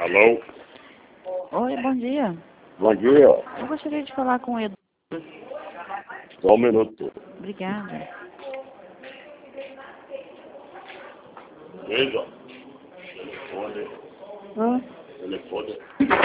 Alô? Oi, bom dia. Bom dia. Eu gostaria de falar com o Edu. Só um minuto. Obrigada. Veja. Telefone. Telefone.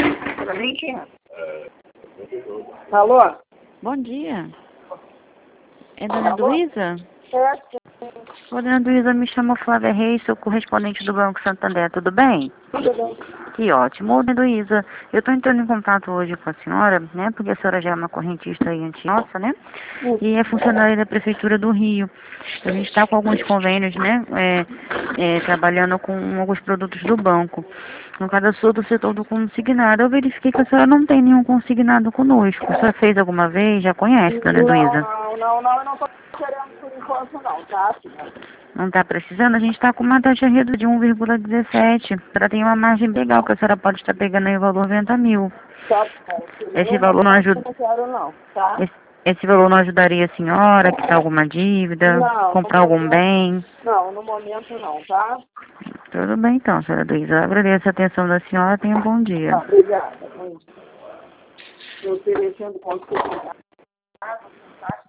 Alô? É, Bom dia. É Dona Alô? Luísa? Certo. Oi, Dona Luísa, me chamo Flávia Reis, sou correspondente do Banco Santander, tudo bem? Tudo bem? Que ótimo. Ô, Dona Luísa, eu estou entrando em contato hoje com a senhora, né, porque a senhora já é uma correntista aí nossa, né, e é funcionária da Prefeitura do Rio. A gente está com alguns convênios, né, trabalhando com alguns produtos do banco. No caso, eu sou do setor do consignado. Eu verifiquei que a senhora não tem nenhum consignado conosco. A senhora fez alguma vez? Já conhece, Dona Luísa? Não, eu não estou querendo por enquanto não, tá? Não está precisando? A gente está com uma taxa reduzida de 1,17. A senhora tem uma margem legal que a senhora pode estar pegando aí o valor 90 mil. Tá bom. Esse valor não ajuda. Eu não quero não, tá? Esse valor não ajudaria a senhora a quitar alguma dívida, Não, comprar algum bem? não, no momento não, tá? Tudo bem então, senhora Luísa. Eu agradeço a atenção da senhora. Tenha um bom dia. Tá, obrigada. Eu oferecendo conselho.